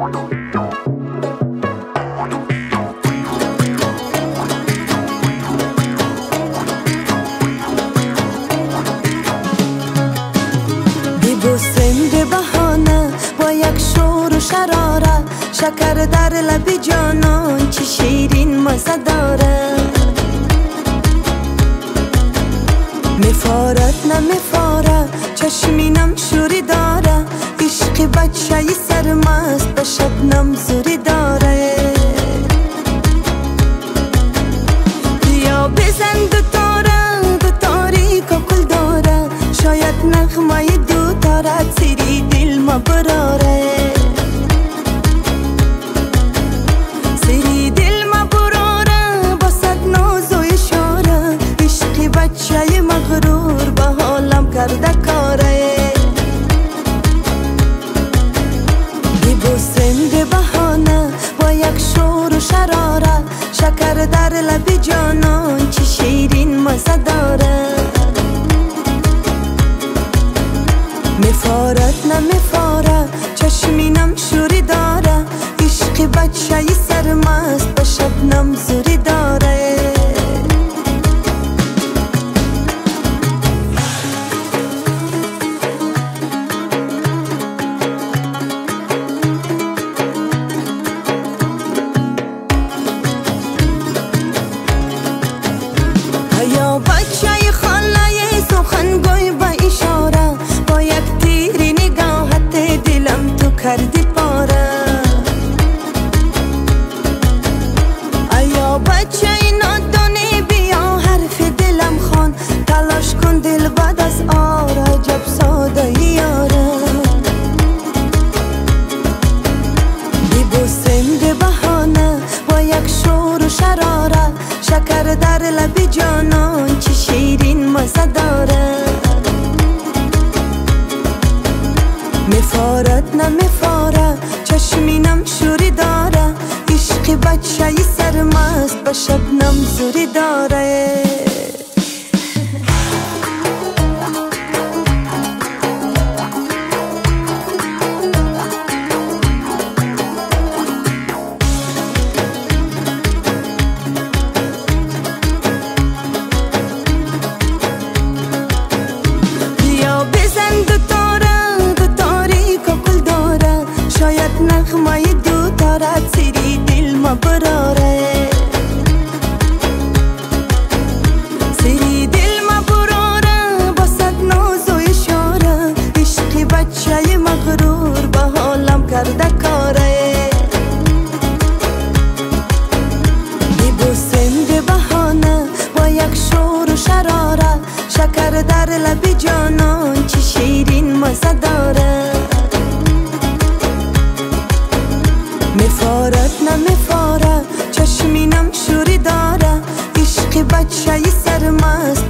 ببوسم به بهانه با یک شور و شراره، شکر در لب جانان چه شیرین مزه داره. میفارد نمیفاره چشمینم شوری داره، عشق بچه سرمست به شبنم زوری داره. بیا بزن دو تاره دو تاریک و کل داره، شاید نغمه دو تاره سری دل ما براره. سری دل ما براره با صد ناز و اشاره، عشق بچه مغرور به حالم کرده کاره. ببوسم به بهانه با یک شور و شراره، شکر در لب جانان چه شیرین مزه داره. میفارد نمیفاره چشمینم شوری داره، عشق بچه سرمست به شبنم زوری داره. یا بچه خاله سخنگوی با اشاره، با یک تیری نگاهت دلم تو کردی پاره. یا بچه نادانی بیا حرف دلم خوان، تلاش کن دل بعد از آر عجب ساده یاره. ببوسم به بهانه با یک شور و شراره، شکر در لب جانان چه شیرین مزه داره. میفارد نمیفاره چشمینم شوری داره، عشق بچه سرمست به شبنم زوری داره. نغمه دو تاره سری دل ما براره. سری دل ما براره با صد ناز و اشاره، عشق بچه مغرور به حالم کرده کاره. ببوسم به بهانه با یک شور و شراره، شکر در لب جانان چه شیرین مزه داره. میفارد نمیفاره چشمینم شوری داره، عشق بچه سرمست